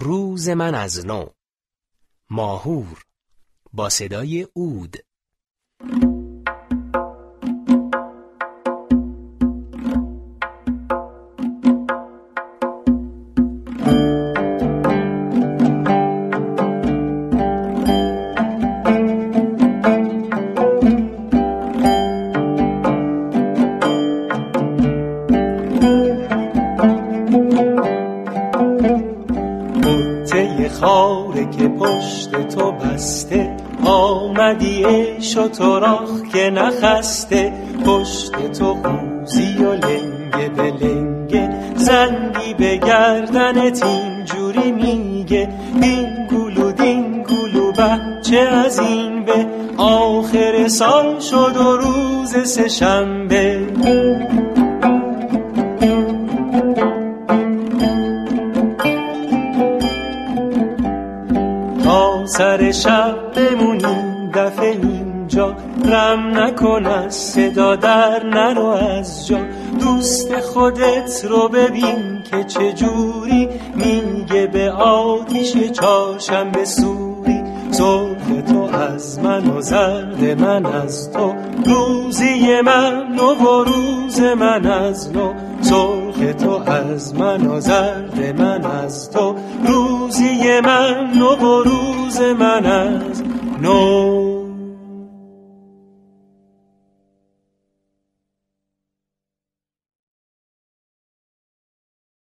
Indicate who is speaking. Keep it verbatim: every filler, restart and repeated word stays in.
Speaker 1: روز من از نو. ماهور با صدای عود.
Speaker 2: خاره که پشت تو بسته، آمدی ای شتراخ که نخسته. پشت تو خوزی و لنگه به لنگه، زنگی به گردنت اینجوری میگه دینگولو دینگولو بچه از این به. آخر سال شد و روز سه شنبه، سر شب بمونیم دفعه اینجا. رم نکن از صدا در نرو از جا. دوست خودت رو ببین که چجوری میگه به آتیش چهارشنبه سوری. سرخ تو از من و زرد من از تو، روزی من و روز من از نو. سرخ تو از من و زرد من از تو، روزی من و روز من از نو.